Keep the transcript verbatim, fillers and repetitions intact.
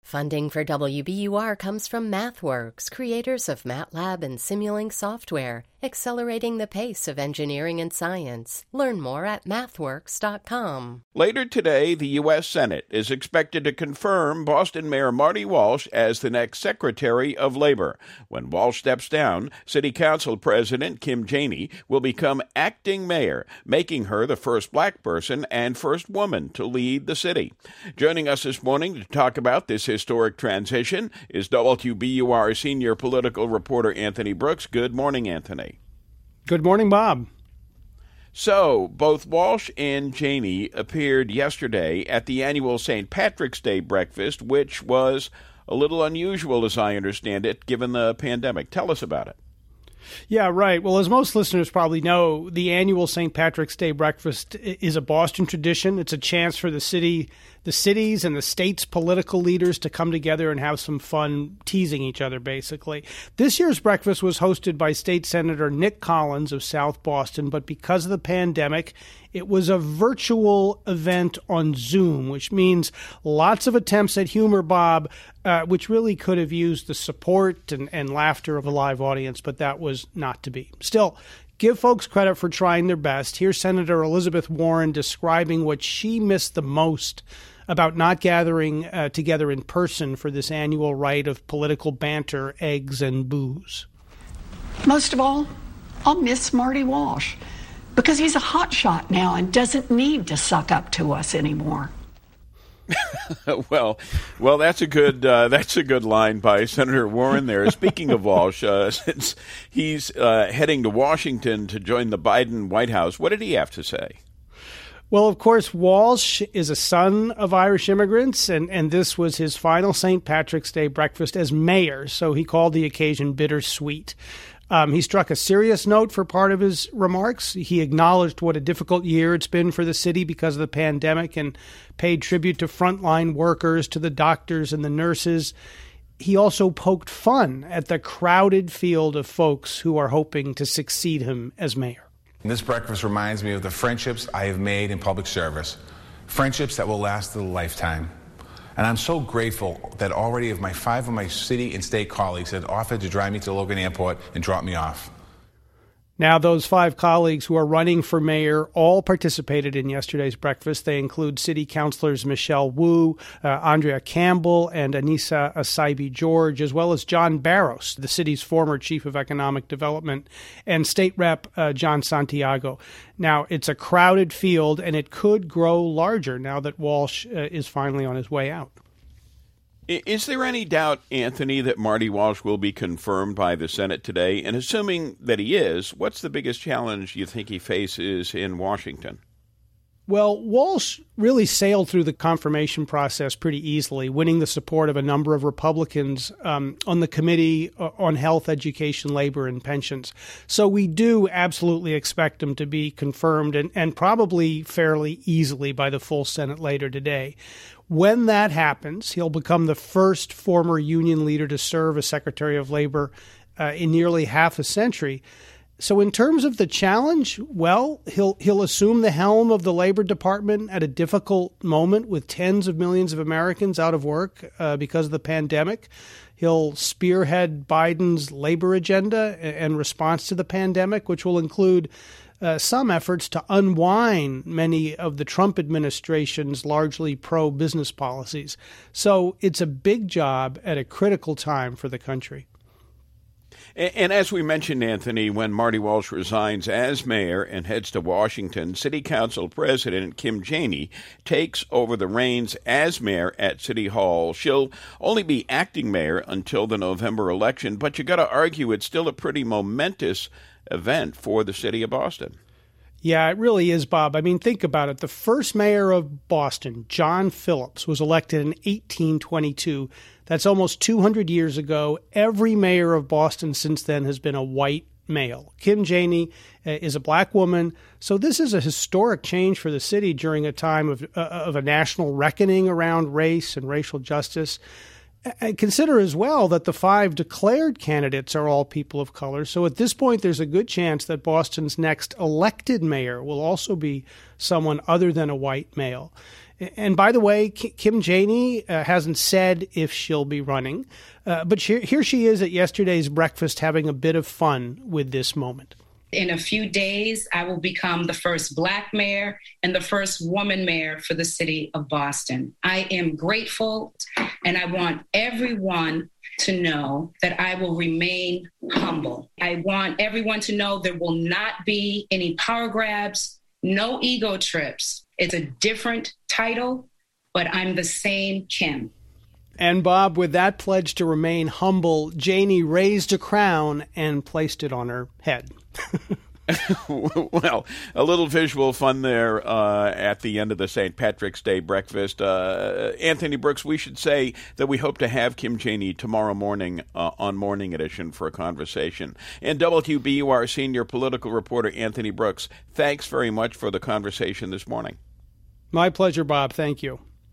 Funding for W B U R comes from MathWorks, creators of MATLAB and Simulink software, accelerating the pace of engineering and science. Learn more at mathworks dot com. Later today, the U S Senate is expected to confirm Boston Mayor Marty Walsh as the next Secretary of Labor. When Walsh steps down, City Council President Kim Janey will become acting mayor, making her the first black person and first woman to lead the city. Joining us this morning to talk about this historic transition is W B U R senior political reporter Anthony Brooks. Good morning, Anthony. Good morning, Bob. So, both Walsh and Janey appeared yesterday at the annual Saint Patrick's Day breakfast, which was a little unusual, as I understand it, given the pandemic. Tell us about it. Yeah, right. Well, as most listeners probably know, the annual Saint Patrick's Day breakfast is a Boston tradition. It's a chance for the city, the cities and the state's political leaders to come together and have some fun teasing each other, basically. This year's breakfast was hosted by State Senator Nick Collins of South Boston, but because of the pandemic, it was a virtual event on Zoom, which means lots of attempts at humor, Bob, uh, which really could have used the support and, and laughter of a live audience, but that was not to be. Still, give folks credit for trying their best. Here's Senator Elizabeth Warren describing what she missed the most about not gathering uh, together in person for this annual rite of political banter, eggs, and booze. Most of all, I'll miss Marty Walsh, because he's a hotshot now and doesn't need to suck up to us anymore. well, well, that's a good uh, that's a good line by Senator Warren there. Speaking of Walsh, uh, since he's uh, heading to Washington to join the Biden White House, what did he have to say? Well, of course, Walsh is a son of Irish immigrants, and, and this was his final Saint Patrick's Day breakfast as mayor, so he called the occasion bittersweet. Um, he struck a serious note for part of his remarks. He acknowledged what a difficult year it's been for the city because of the pandemic and paid tribute to frontline workers, to the doctors and the nurses. He also poked fun at the crowded field of folks who are hoping to succeed him as mayor. This breakfast reminds me of the friendships I have made in public service, friendships that will last a lifetime. And I'm so grateful that already of my five of my city and state colleagues have offered to drive me to Logan Airport and drop me off. Now, those five colleagues who are running for mayor all participated in yesterday's breakfast. They include city councilors Michelle Wu, uh, Andrea Campbell, and Anissa Asaibi-George, as well as John Barros, the city's former chief of economic development, and state rep uh, John Santiago. Now, it's a crowded field, and it could grow larger now that Walsh uh, is finally on his way out. Is there any doubt, Anthony, that Marty Walsh will be confirmed by the Senate today? And assuming that he is, what's the biggest challenge you think he faces in Washington? Well, Walsh really sailed through the confirmation process pretty easily, winning the support of a number of Republicans um, on the Committee on Health, Education, Labor, and Pensions. So we do absolutely expect him to be confirmed and, and probably fairly easily by the full Senate later today. When that happens, he'll become the first former union leader to serve as Secretary of Labor uh, in nearly half a century. So in terms of the challenge, well, he'll he'll assume the helm of the Labor Department at a difficult moment with tens of millions of Americans out of work uh, because of the pandemic. He'll spearhead Biden's labor agenda and response to the pandemic, which will include Uh, some efforts to unwind many of the Trump administration's largely pro-business policies. So it's a big job at a critical time for the country. And, and as we mentioned, Anthony, when Marty Walsh resigns as mayor and heads to Washington, City Council President Kim Janey takes over the reins as mayor at City Hall. She'll only be acting mayor until the November election, but you got to argue it's still a pretty momentous event for the city of Boston. Yeah, it really is, Bob. I mean, think about it. The first mayor of Boston, John Phillips, was elected in eighteen twenty-two. That's almost two hundred years ago. Every mayor of Boston since then has been a white male. Kim Janey uh, is a black woman. So this is a historic change for the city during a time of, uh, of a national reckoning around race and racial justice. And consider as well that the five declared candidates are all people of color. So at this point, there's a good chance that Boston's next elected mayor will also be someone other than a white male. And by the way, Kim Janey uh, hasn't said if she'll be running, uh, but she, here she is at yesterday's breakfast having a bit of fun with this moment. In a few days, I will become the first Black mayor and the first woman mayor for the city of Boston. I am grateful, and I want everyone to know that I will remain humble. I want everyone to know there will not be any power grabs, no ego trips. It's a different title, but I'm the same Kim. And Bob, with that pledge to remain humble, Janey raised a crown and placed it on her head. Well, a little visual fun there uh, at the end of the Saint Patrick's Day breakfast. Uh, Anthony Brooks, we should say that we hope to have Kim Janey tomorrow morning uh, on Morning Edition for a conversation. And W B U R senior political reporter Anthony Brooks, thanks very much for the conversation this morning. My pleasure, Bob. Thank you.